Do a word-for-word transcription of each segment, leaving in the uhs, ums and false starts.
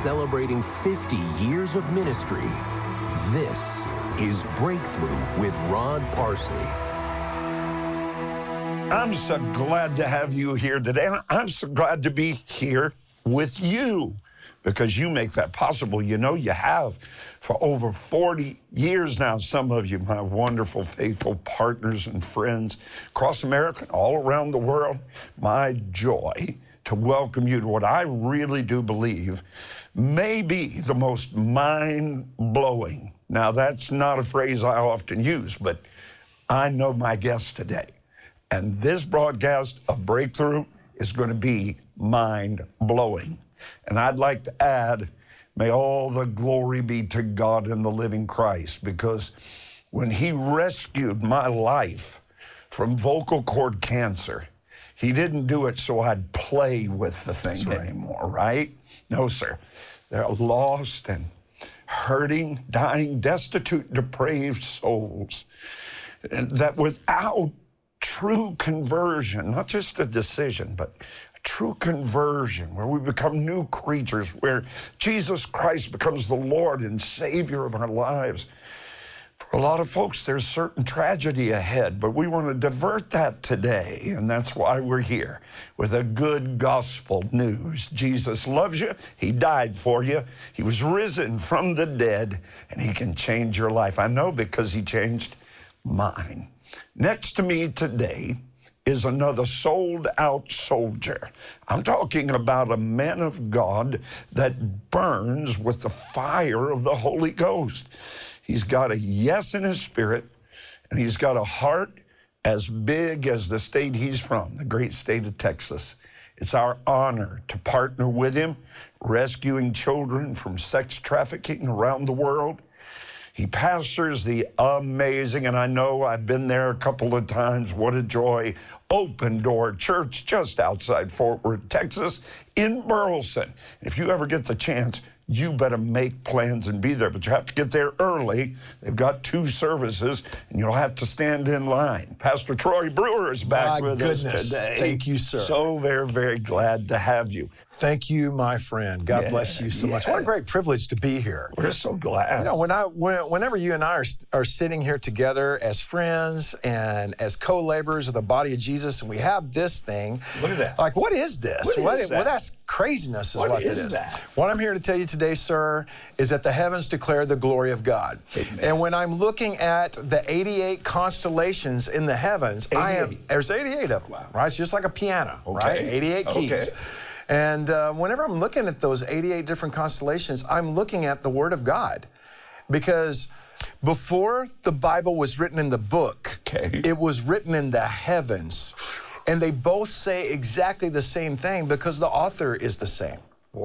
celebrating fifty years of ministry. This is Breakthrough with Rod Parsley. I'm so glad to have you here today. And I'm so glad to be here with you because you make that possible. You know, you have for over forty years now. Some of you, my wonderful, faithful partners and friends across America, all around the world. My joy to welcome you to what I really do believe may be the most mind-blowing. Now, that's not a phrase I often use, but I know my guest today. And this broadcast of Breakthrough is going to be mind-blowing. And I'd like to add, may all the glory be to God in the living Christ, because when he rescued my life from vocal cord cancer, he didn't do it so I'd play with the thing right. anymore, right? No, sir. They're lost and hurting, dying, destitute, depraved souls and that without true conversion, not just a decision, but a true conversion where we become new creatures, where Jesus Christ becomes the Lord and Savior of our lives. For a lot of folks, there's certain tragedy ahead, but we want to divert that today, and that's why we're here with a good gospel news. Jesus loves you. He died for you. He was risen from the dead, and he can change your life. I know because he changed mine. Next to me today is another sold-out soldier. I'm talking about a man of God that burns with the fire of the Holy Ghost. He's got a yes in his spirit, and he's got a heart as big as the state he's from, the great state of Texas. It's our honor to partner with him, rescuing children from sex trafficking around the world. He pastors the amazing, and I know I've been there a couple of times, what a joy, Open Door Church just outside Fort Worth, Texas, in Burleson. If you ever get the chance, you better make plans and be there, but you have to get there early. They've got two services, and you'll have to stand in line. Pastor Troy Brewer is back My with goodness. us today. Thank you, sir. So very, very glad to have you. Thank you, my friend. God Yeah, bless you so yeah. much. What a great privilege to be here. We're so glad. You know, when I, when, whenever you and I are, are sitting here together as friends and as co-laborers of the body of Jesus, and we have this thing. Look at that. Like, what is this? What is what, that? Well, that's craziness is What what, is it is. that? What I'm here to tell you today, sir, is that the heavens declare the glory of God. Amen. And when I'm looking at the eighty-eight constellations in the heavens, I am, eighty-eight. there's eighty-eight of them, Wow. right? It's just like a piano, Okay. right? eighty-eight keys. Okay. And uh, whenever I'm looking at those eighty-eight different constellations, I'm looking at the Word of God. Because before the Bible was written in the book, Okay. it was written in the heavens. And they both say exactly the same thing because the author is the same.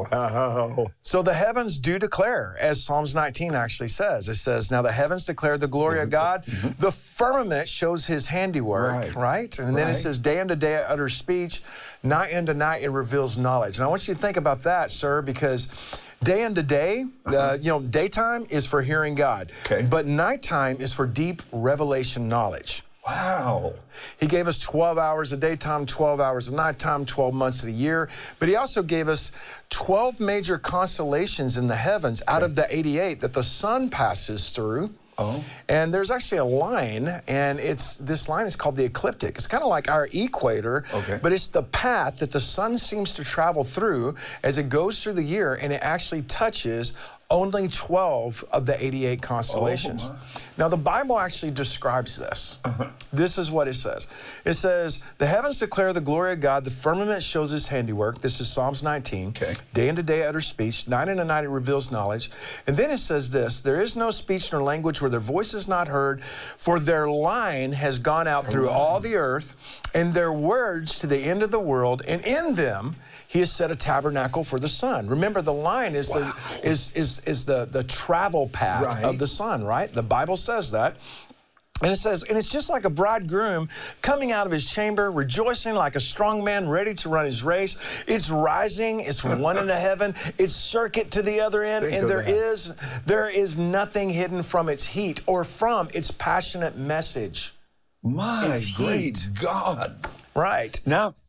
Wow. So the heavens do declare, as Psalms nineteen actually says. It says, now the heavens declare the glory of God. The firmament shows his handiwork, Right. right? And then Right. it says, day unto day it utters speech, night unto night it reveals knowledge. And I want you to think about that, sir, because day unto day, uh, you know, daytime is for hearing God. Okay. But nighttime is for deep revelation knowledge. Wow. He gave us twelve hours of daytime, twelve hours of nighttime, twelve months of the year. But he also gave us twelve major constellations in the heavens out of the eighty-eight that the sun passes through. Oh. And there's actually a line, and it's this line is called the ecliptic. It's kind of like our equator, Okay. but it's the path that the sun seems to travel through as it goes through the year, and it actually touches only twelve of the eighty-eight constellations. Oh, wow. Now, the Bible actually describes this. Uh-huh. This is what it says. It says, the heavens declare the glory of God, the firmament shows his handiwork. This is Psalms nineteen. Okay. Day unto day utters speech, night unto night it reveals knowledge. And then it says this, there is no speech nor language where their voice is not heard, for their line has gone out through all the earth, and their words to the end of the world, and in them he has set a tabernacle for the sun. Remember, the line is Wow. the is is is the, the travel path Right. of the sun, right? The Bible says that. And it says, and it's just like a bridegroom coming out of his chamber, rejoicing like a strong man ready to run his race. It's rising, it's from one end of heaven, it's circuit to the other end, Think and of there that. is there is nothing hidden from its heat or from its passionate message. My It's great heat. God. Right. Now,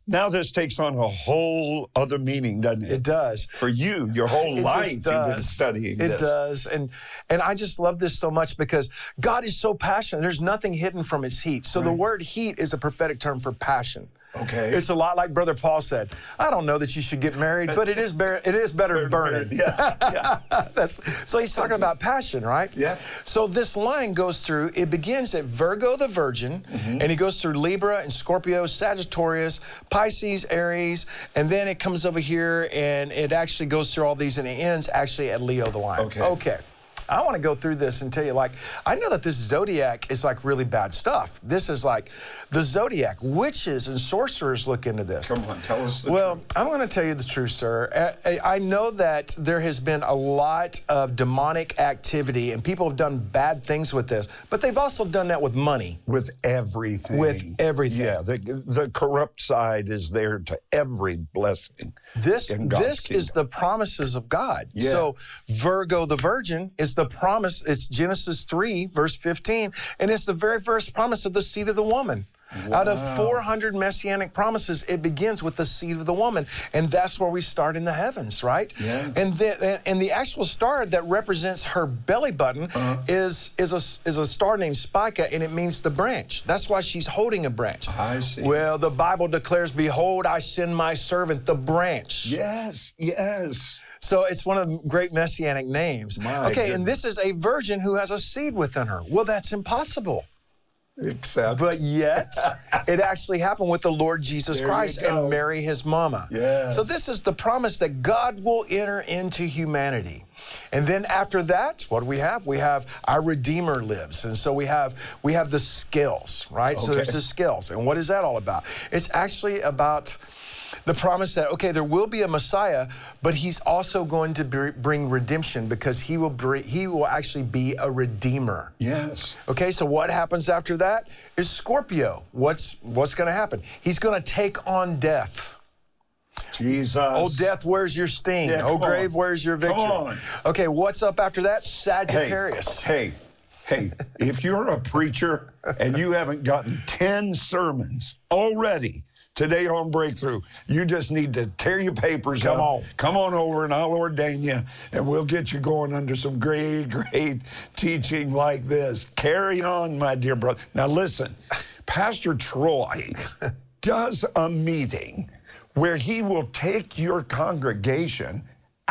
now this takes on a whole other meaning, doesn't it? It does. For you, your whole It life just you've been does. studying It this. does. And and I just love this so much because God is so passionate. There's nothing hidden from his heat. So the word heat is a prophetic term for passion. Okay. It's a lot like Brother Paul said. I don't know that you should get married, but it is better, it is better burning. Yeah, yeah. That's, so he's talking about passion, right? Yeah. So this line goes through, it begins at Virgo the Virgin, Mm-hmm. and he goes through Libra and Scorpio, Sagittarius, Pisces, Aries, and then it comes over here and it actually goes through all these and it ends actually at Leo the Lion. Okay. Okay. I want to go through this and tell you, like, I know that this zodiac is like really bad stuff. This is like the zodiac. Witches and sorcerers look into this. Come on, tell us the Well, truth. I'm going to tell you the truth, sir. I, I know that there has been a lot of demonic activity and people have done bad things with this, but they've also done that with money. With everything. With everything. Yeah, the, the corrupt side is there to every blessing. This in God's this is kingdom. the promises of God. Yeah. So Virgo the Virgin is the promise. It's Genesis three, verse fifteen, and it's the very first promise of the seed of the woman. Out of four hundred messianic promises, it begins with the seed of the woman, and that's where we start in the heavens, right? Yeah. And the and the actual star that represents her belly button Uh-huh. is is a is a star named Spica, and it means the branch. That's why she's holding a branch. I see. Well, the Bible declares, "Behold, I send my servant, the branch." Yes, yes. So it's one of the great messianic names. My okay, and goodness. this is a virgin who has a seed within her. Well, that's impossible. Except. But yet, it actually happened with the Lord Jesus There you Christ go. and Mary, his mama. Yeah. So this is the promise that God will enter into humanity. And then after that, what do we have? We have our Redeemer lives. And so we have we have the scales, right? So Okay. there's the scales. And what is that all about? It's actually about the promise that, okay, there will be a Messiah, but he's also going to br- bring redemption because he will bring, he will actually be a redeemer. Yes. Okay, so what happens after that is Scorpio. What's what's going to happen? He's going to take on death. Jesus. Oh, death, where's your sting? Yeah, oh, come grave, on. where's your victory? Come on. Okay, what's up after that? Hey, Sagittarius. hey, hey, if you're a preacher and you haven't gotten ten sermons already today on Breakthrough, you just need to tear your papers Come up. on. Come on over and I'll ordain you and we'll get you going under some great, great teaching like this. Carry on, my dear brother. Now listen, Pastor Troy does a meeting where he will take your congregation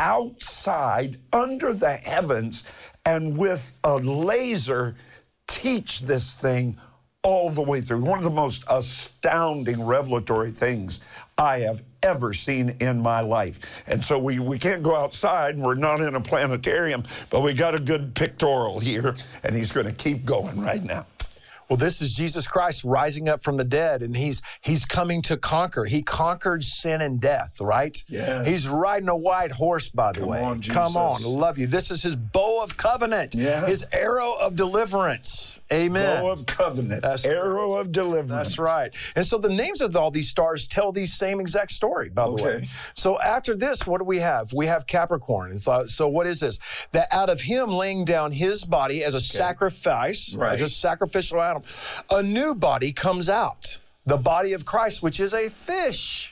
outside under the heavens and with a laser teach this thing all the way through. One of the most astounding revelatory things I have ever seen in my life. And so we, we can't go outside and we're not in a planetarium, but we got a good pictorial here and he's going to keep going right now. Well, this is Jesus Christ rising up from the dead, and he's he's coming to conquer. He conquered sin and death, right? Yes. He's riding a white horse, by the Come way. on, Come on, Jesus. love you. This is his bow of covenant, Yeah. his arrow of deliverance. Amen. Bow of covenant, That's- arrow of deliverance. That's right. And so the names of all these stars tell the same exact story, by the Okay. way. So after this, what do we have? We have Capricorn. And so, so what is this? That out of him laying down his body as a sacrifice, Right. as a sacrificial animal, a new body comes out. The body of Christ, which is a fish.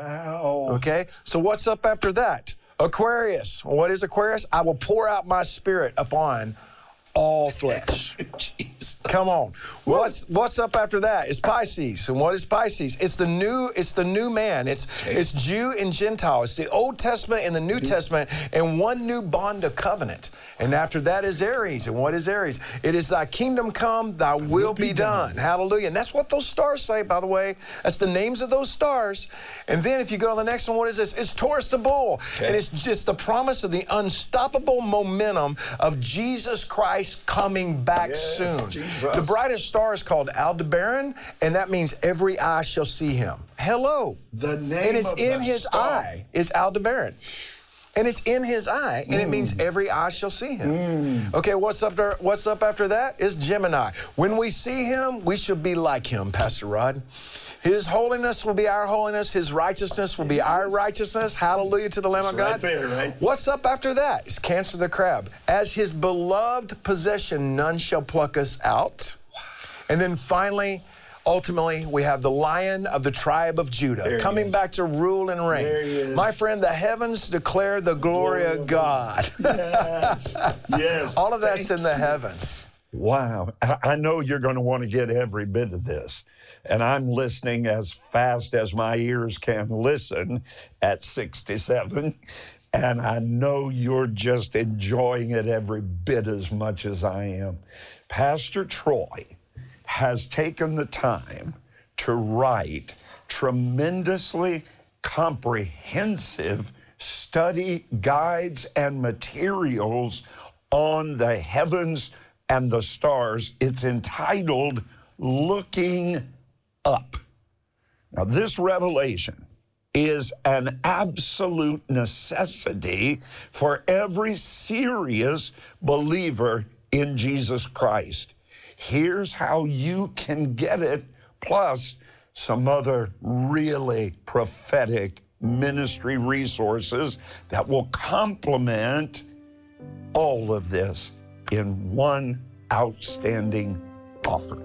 Wow. Okay? So what's up after that? Aquarius. What is Aquarius? I will pour out my spirit upon all flesh. Jeez. Come on. What's what's up after that? It's Pisces. And what is Pisces? It's the new, it's the new man. It's it's Jew and Gentile. It's the Old Testament and the New Testament and one new bond of covenant. And after that is Aries. And what is Aries? It is thy kingdom come, thy will be done. Hallelujah. And that's what those stars say, by the way. That's the names of those stars. And then if you go to the next one, what is this? It's Taurus the bull. And it's just the promise of the unstoppable momentum of Jesus Christ coming back Yes, soon. Jesus. The brightest star is called Aldebaran, and that means every eye shall see him. Hello. The name And it's of in the his star. eye is Aldebaran. And it's in his eye, and it means every eye shall see him. Okay, what's up there? What's up after that? Is Gemini. When we see him, we shall be like him, Pastor Rod. His holiness will be our holiness. His righteousness will be our righteousness. Hallelujah to the Lamb of God. right there, right? What's up after that? It's Cancer the crab. As his beloved possession, none shall pluck us out. And then finally, ultimately, we have the Lion of the tribe of Judah There he coming is. back to rule and reign. There he is. My friend, the heavens declare the glory, Glory of of God. Yes. Yes. All of that's Thank in the heavens. Wow. I I know you're going to want to get every bit of this. And I'm listening as fast as my ears can listen at sixty-seven. And I know you're just enjoying it every bit as much as I am. Pastor Troy has taken the time to write tremendously comprehensive study guides and materials on the heavens and the stars. It's entitled Looking Up. Now, this revelation is an absolute necessity for every serious believer in Jesus Christ. Here's how you can get it, plus some other really prophetic ministry resources that will complement all of this in one outstanding offer.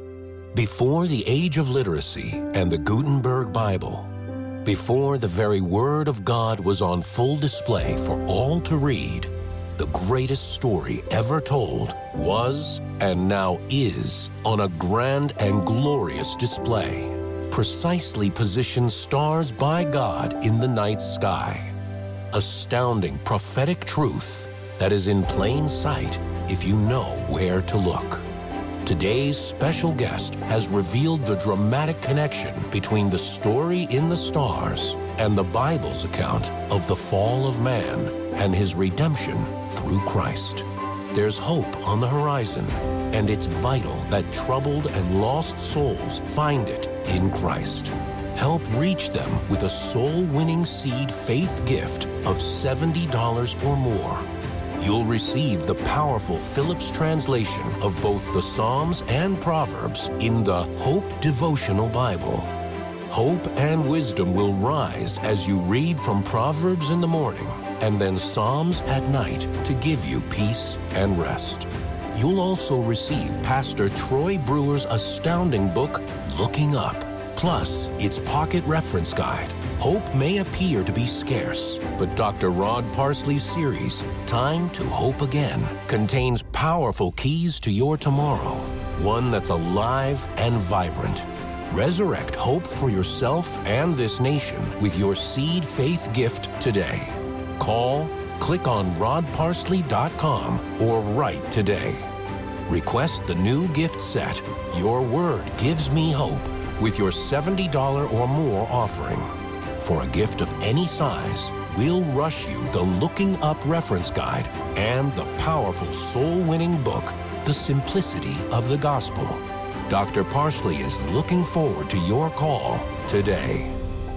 Before the age of literacy and the Gutenberg Bible, before the very Word of God was on full display for all to read, the greatest story ever told was, and now is, on a grand and glorious display. Precisely positioned stars by God in the night sky. Astounding prophetic truth that is in plain sight if you know where to look. Today's special guest has revealed the dramatic connection between the story in the stars and the Bible's account of the fall of man and his redemption through Christ. There's hope on the horizon, and it's vital that troubled and lost souls find it in Christ. Help reach them with a soul-winning seed faith gift of seventy dollars or more. You'll receive the powerful Phillips translation of both the Psalms and Proverbs in the Hope Devotional Bible. Hope and wisdom will rise as you read from Proverbs in the morning and then Psalms at night to give you peace and rest. You'll also receive Pastor Troy Brewer's astounding book, Looking Up, plus its pocket reference guide. Hope may appear to be scarce, but Doctor Rod Parsley's series, Time to Hope Again, contains powerful keys to your tomorrow, one that's alive and vibrant. Resurrect hope for yourself and this nation with your seed faith gift today. Call, click on rod parsley dot com, or write today. Request the new gift set, Your Word Gives Me Hope, with your seventy dollars or more offering. For a gift of any size, we'll rush you the Looking Up reference guide and the powerful soul-winning book, The Simplicity of the Gospel. Doctor Parsley is looking forward to your call today.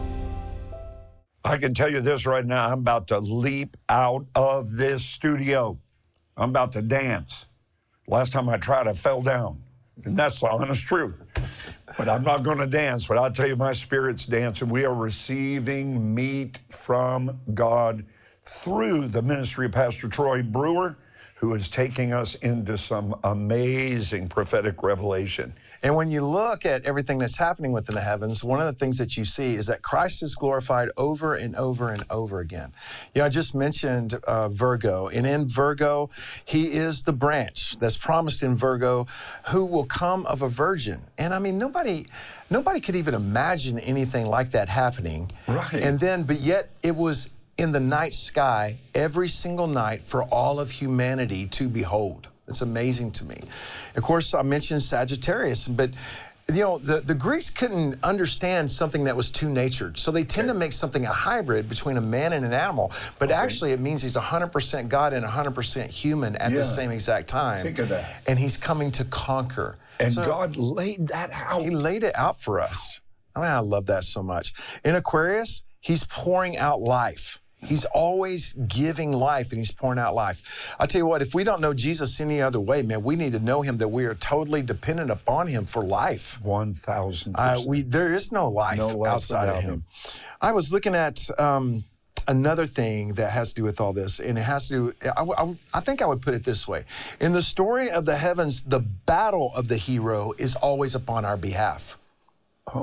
I can tell you this right now, I'm about to leap out of this studio. I'm about to dance. Last time I tried, I fell down. And that's the honest truth. But I'm not going to dance, but I'll tell you, my spirit's dancing. We are receiving meat from God through the ministry of Pastor Troy Brewer, who is taking us into some amazing prophetic revelation. And when you look at everything that's happening within the heavens, one of the things that you see is that Christ is glorified over and over and over again. You know, I just mentioned uh, Virgo, and in Virgo, he is the branch that's promised in Virgo, who will come of a virgin. And I mean, nobody, nobody could even imagine anything like that happening. Right. And then, but yet it was in the night sky every single night for all of humanity to behold. It's amazing to me. Of course, I mentioned Sagittarius, but you know, the, the Greeks couldn't understand something that was two-natured, so they tend okay. to make something a hybrid between a man and an animal, but okay. actually it means he's one hundred percent God and one hundred percent human at yeah. the same exact time. Think of that. And he's coming to conquer. And so God laid that out. He laid it out for us. I mean, I love that so much. In Aquarius, he's pouring out life. He's always giving life, and he's pouring out life. I'll tell you what, if we don't know Jesus any other way, man, we need to know him, that we are totally dependent upon him for life. one thousand percent. Uh, we, there is no life, no life outside of him. him. I was looking at um, another thing that has to do with all this, and it has to do, I, I, I think I would put it this way. In the story of the heavens, the battle of the hero is always upon our behalf. Oh.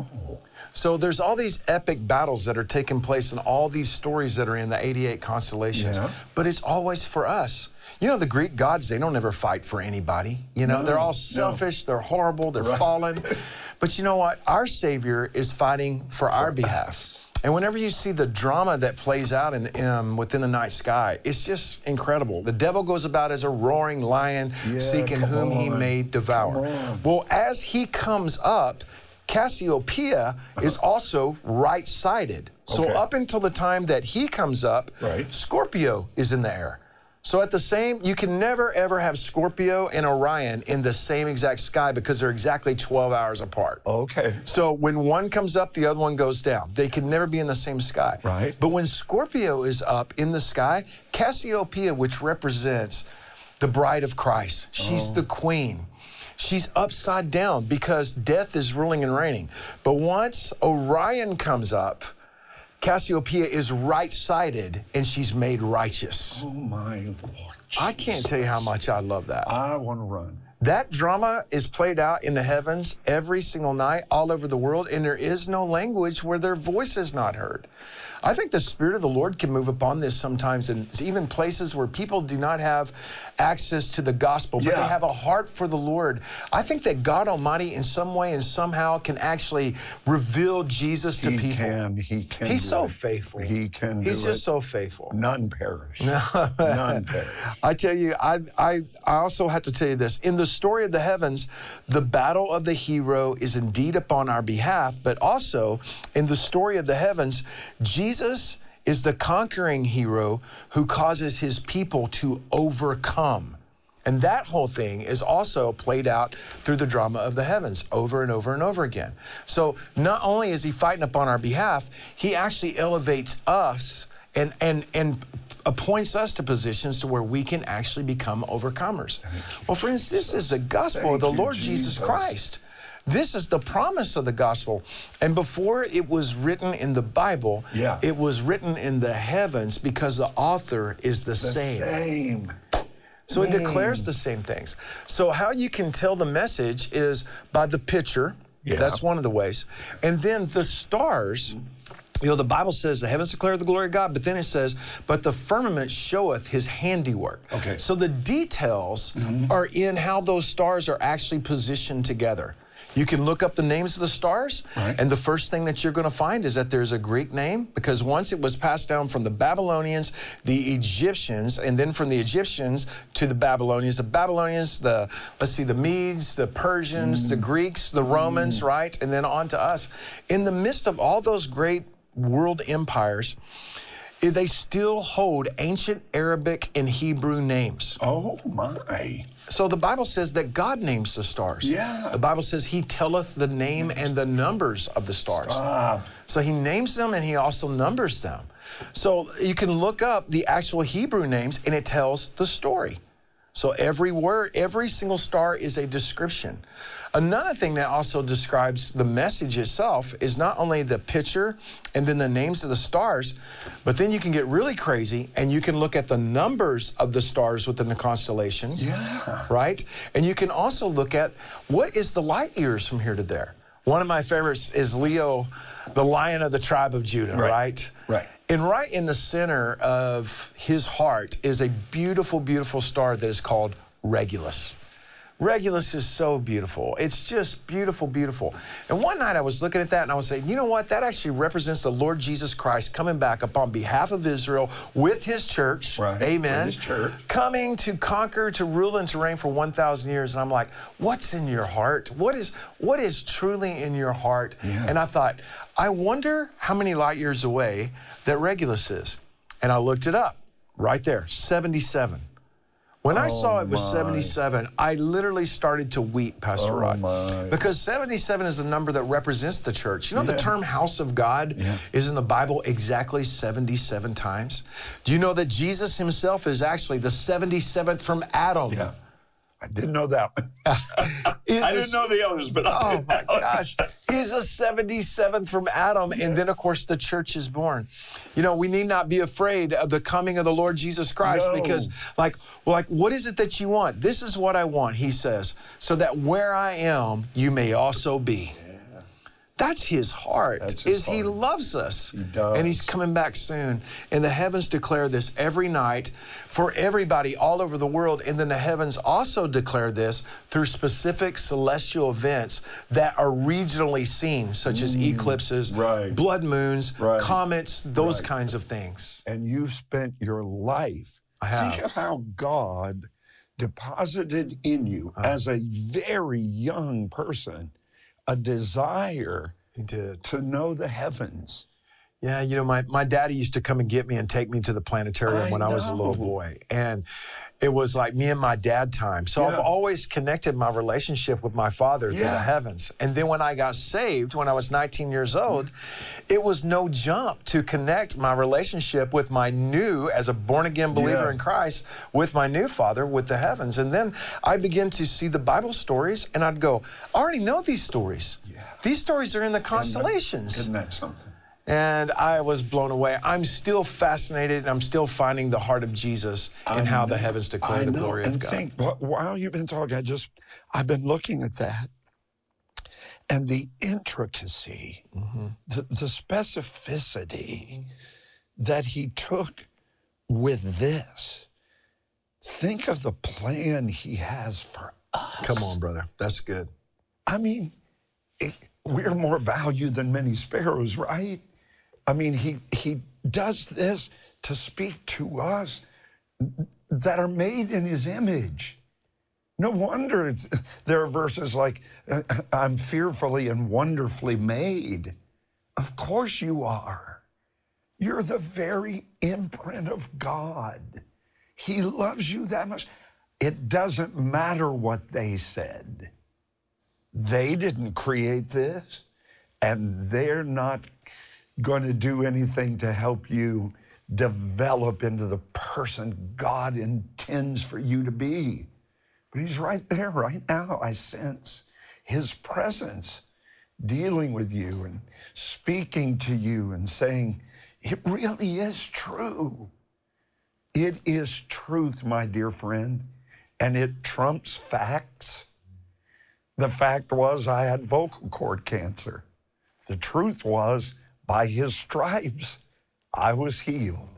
So there's all these epic battles that are taking place in all these stories that are in the eighty-eight constellations, Yeah. but it's always for us. You know, the Greek gods, they don't ever fight for anybody. You know, No, they're all no. selfish, they're horrible, they're Right. fallen. But you know what? Our Savior is fighting for, our behalf. us. And whenever you see the drama that plays out in um, within the night sky, it's just incredible. The devil goes about as a roaring lion, Yeah, seeking come whom he on. may devour. Come on. Well, as he comes up, Cassiopeia is also right-sided. So Okay. up until the time that he comes up, Right. Scorpio is in the air. So at the same, you can never ever have Scorpio and Orion in the same exact sky because they're exactly twelve hours apart. Okay. So when one comes up, the other one goes down. They can never be in the same sky. Right. But when Scorpio is up in the sky, Cassiopeia, which represents the bride of Christ, she's the queen. She's upside down because death is ruling and reigning. But once Orion comes up, Cassiopeia is right-sided and she's made righteous. Oh, my Lord. I can't tell you how much I love that. I want to run. That drama is played out in the heavens every single night all over the world, and there is no language where their voice is not heard. I think the Spirit of the Lord can move upon this sometimes, and even places where people do not have access to the gospel, but Yeah. they have a heart for the Lord. I think that God Almighty in some way and somehow can actually reveal Jesus to He people. can. He can. He's do so it. faithful. He can He's do just it. so faithful. None perish. None perish. I tell you, I, I, I also have to tell you this. In the story of the heavens, the battle of the hero is indeed upon our behalf, but also in the story of the heavens, Jesus is the conquering hero who causes his people to overcome. And that whole thing is also played out through the drama of the heavens over and over and over again. So not only is he fighting upon our behalf, he actually elevates us and and and appoints us to positions to where we can actually become overcomers. Well, friends, this is the gospel of the Thank you, Lord Jesus Jesus. Christ. This is the promise of the gospel. And before it was written in the Bible, Yeah. it was written in the heavens because the author is the, The same. same. So it Man. declares the same things. So how you can tell the message is by the picture. Yeah. That's one of the ways. And then the stars, you know, the Bible says the heavens declare the glory of God, but then it says, but the firmament showeth his handiwork. Okay. So the details are in how those stars are actually positioned together. You can look up the names of the stars, Right. and the first thing that you're going to find is that there's a Greek name, because once it was passed down from the Babylonians, the Egyptians, and then from the Egyptians to the Babylonians, the Babylonians, the, let's see, the Medes, the Persians, the Greeks, the Romans, right? And then on to us. In the midst of all those great world empires, eh, they still hold ancient Arabic and Hebrew names. Oh, my. So the Bible says that God names the stars. Yeah. The Bible says he telleth the name and the numbers of the stars. Stop. So he names them and he also numbers them. So you can look up the actual Hebrew names and it tells the story. So every word, every single star is a description. Another thing that also describes the message itself is not only the picture and then the names of the stars, but then you can get really crazy and you can look at the numbers of the stars within the constellations. Yeah. Right? And you can also look at what is the light years from here to there. One of my favorites is Leo, the lion of the tribe of Judah, Right. right? Right. And right in the center of his heart is a beautiful, beautiful star that is called Regulus. Regulus is so beautiful. It's just beautiful, beautiful. And one night I was looking at that and I was saying, you know what? That actually represents the Lord Jesus Christ coming back upon behalf of Israel with his church. Right, Amen. with his church. Coming to conquer, to rule and to reign for one thousand years. And I'm like, what's in your heart? What is what is truly in your heart? Yeah. And I thought, I wonder how many light years away that Regulus is. And I looked it up right there, seventy-seven. When I Oh, saw it was my. seventy-seven, I literally started to weep, Pastor Oh, Rod. my. Because seventy-seven is a number that represents the church. You know, Yeah. the term house of God Yeah. is in the Bible exactly seventy-seven times. Do you know that Jesus himself is actually the seventy-seventh from Adam? Yeah. I didn't know that one. I didn't know the others, but I oh my gosh. He's a seventy-seventh from Adam. And then, of course, the church is born. You know, we need not be afraid of the coming of the Lord Jesus Christ No. because, like, well, like, what is it that you want? This is what I want, he says, so that where I am, you may also be. That's his heart, That's his is he heart. loves us. He does. And he's coming back soon. And the heavens declare this every night for everybody all over the world. And then the heavens also declare this through specific celestial events that are regionally seen, such as eclipses, right. blood moons, Right. comets, those Right. kinds of things. And you spent your life. I have. Think of how God deposited in you as a very young person a desire He did. to know the heavens. Yeah, you know, my, my daddy used to come and get me and take me to the planetarium I when I was a little know. boy. And it was like me and my dad time. So I've Yeah. always connected my relationship with my father to the Yeah. heavens. And then when I got saved, when I was nineteen years old, it was no jump to connect my relationship with my new, as a born-again believer Yeah. in Christ, with my new father, with the heavens. And then I began to see the Bible stories, and I'd go, I already know these stories. Yeah. These stories are in the constellations. Isn't that something? And I was blown away. I'm still fascinated, and I'm still finding the heart of Jesus in how the heavens declare I the know. glory and of God. think, wh- while you've been talking, I just, I've been looking at that. And the intricacy, Mm-hmm. the, the specificity that he took with this. Think of the plan he has for us. Come on, brother. That's good. I mean, it, we're more valued than many sparrows, right? I mean, he he does this to speak to us that are made in his image. No wonder it's, there are verses like, I'm fearfully and wonderfully made. Of course you are. You're the very imprint of God. He loves you that much. It doesn't matter what they said. They didn't create this, and they're not going to do anything to help you develop into the person God intends for you to be. But he's right there right now. I sense his presence dealing with you and speaking to you and saying, it really is true. It is truth, my dear friend, and it trumps facts. The fact was I had vocal cord cancer. The truth was, by his stripes, I was healed.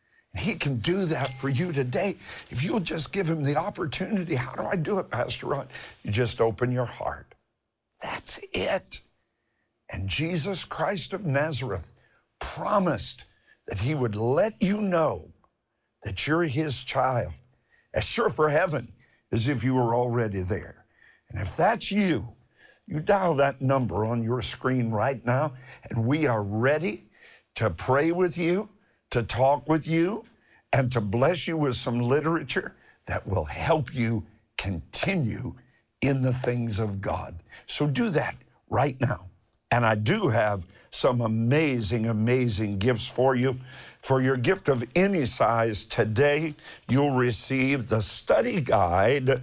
He can do that for you today. If you'll just give him the opportunity. How do I do it, Pastor Ron? You just open your heart. That's it. And Jesus Christ of Nazareth promised that he would let you know that you're his child, as sure for heaven as if you were already there. And if that's you, you dial that number on your screen right now, and we are ready to pray with you, to talk with you, and to bless you with some literature that will help you continue in the things of God. So do that right now. And I do have some amazing, amazing gifts for you. For your gift of any size today, you'll receive the study guide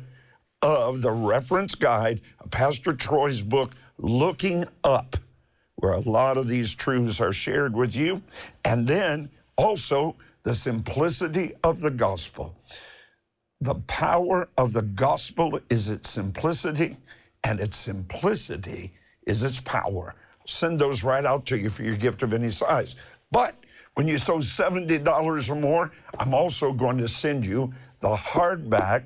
of the reference guide of Pastor Troy's book, Looking Up, where a lot of these truths are shared with you. And then also the simplicity of the gospel. The power of the gospel is its simplicity, and its simplicity is its power. Send those right out to you for your gift of any size. But when you sow seventy dollars or more, I'm also going to send you the hardback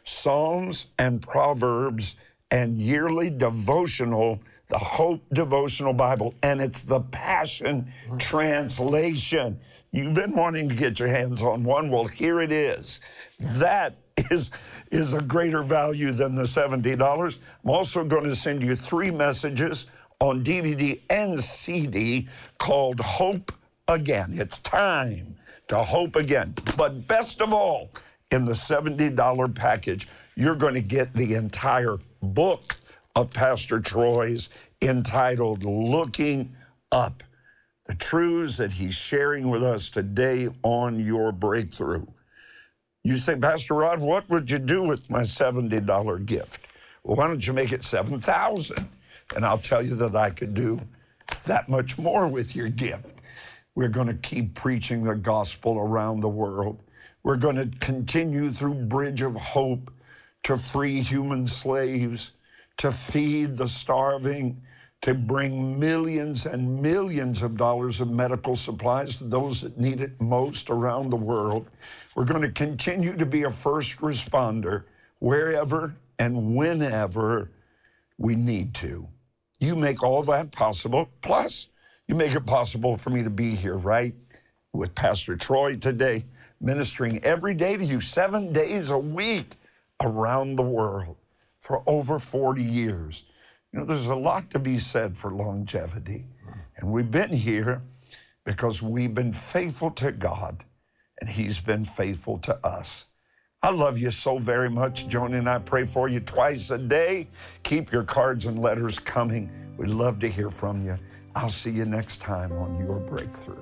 Psalms and Proverbs and yearly devotional, the Hope Devotional Bible, and it's the Passion Translation. You've been wanting to get your hands on one. Well, here it is. That is, is a greater value than the seventy dollars. I'm also going to send you three messages on D V D and C D called Hope Again. It's time to hope again. But best of all, in the seventy dollars package, you're going to get the entire book of Pastor Troy's entitled Looking Up, the truths that he's sharing with us today on your breakthrough. You say, Pastor Rod, what would you do with my seventy dollar gift? Well, why don't you make it seven thousand dollars? And I'll tell you that I could do that much more with your gift. We're going to keep preaching the gospel around the world. We're going to continue through Bridge of Hope to free human slaves, to feed the starving, to bring millions and millions of dollars of medical supplies to those that need it most around the world. We're going to continue to be a first responder wherever and whenever we need to. You make all that possible. Plus, you make it possible for me to be here, right, with Pastor Troy today, ministering every day to you, seven days a week around the world for over forty years. You know, there's a lot to be said for longevity. And we've been here because we've been faithful to God, and He's been faithful to us. I love you so very much, Joni, and I pray for you twice a day. Keep your cards and letters coming. We'd love to hear from you. I'll see you next time on Your Breakthrough.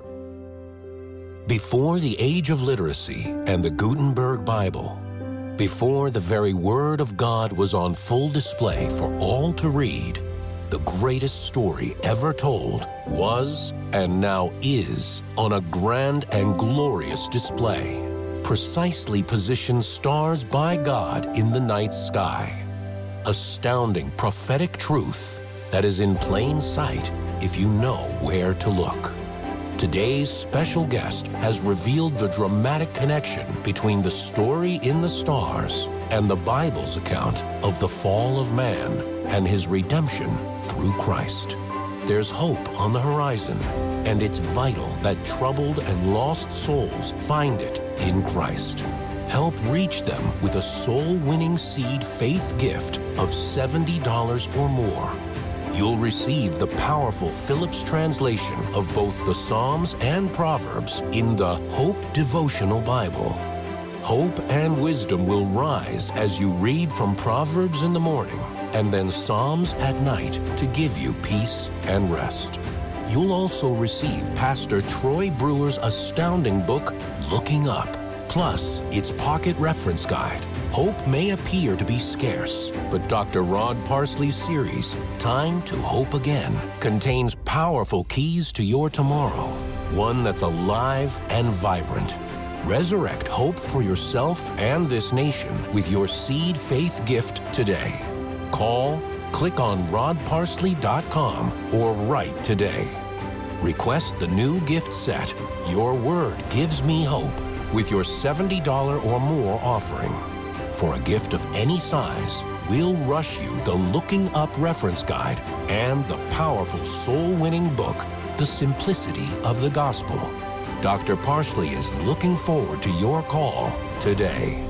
Before the age of literacy and the Gutenberg Bible, before the very Word of God was on full display for all to read, the greatest story ever told was, and now is, on a grand and glorious display. Precisely positioned stars by God in the night sky. Astounding prophetic truth that is in plain sight if you know where to look. Today's special guest has revealed the dramatic connection between the story in the stars and the Bible's account of the fall of man and his redemption through Christ. There's hope on the horizon, and it's vital that troubled and lost souls find it in Christ. Help reach them with a soul-winning seed faith gift of seventy dollars or more. You'll receive the powerful Phillips translation of both the Psalms and Proverbs in the Hope Devotional Bible. Hope and wisdom will rise as you read from Proverbs in the morning and then Psalms at night to give you peace and rest. You'll also receive Pastor Troy Brewer's astounding book, Looking Up, plus its pocket reference guide. Hope may appear to be scarce, but Doctor Rod Parsley's series, Time to Hope Again, contains powerful keys to your tomorrow, one that's alive and vibrant. Resurrect hope for yourself and this nation with your seed faith gift today. Call, click on rod parsley dot com, or write today. Request the new gift set, Your Word Gives Me Hope, with your seventy dollars or more offering. For a gift of any size, we'll rush you the Looking Up reference guide and the powerful soul-winning book, The Simplicity of the Gospel. Doctor Parsley is looking forward to your call today.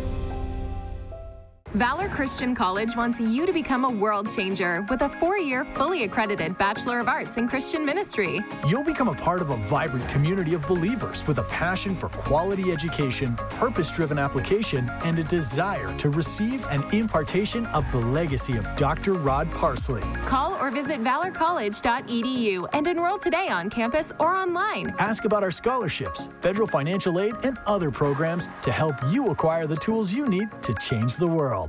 Valor Christian College wants you to become a world changer with a four-year, fully accredited Bachelor of Arts in Christian Ministry. You'll become a part of a vibrant community of believers with a passion for quality education, purpose-driven application, and a desire to receive an impartation of the legacy of Doctor Rod Parsley. Call or visit valor college dot e d u and enroll today on campus or online. Ask about our scholarships, federal financial aid, and other programs to help you acquire the tools you need to change the world.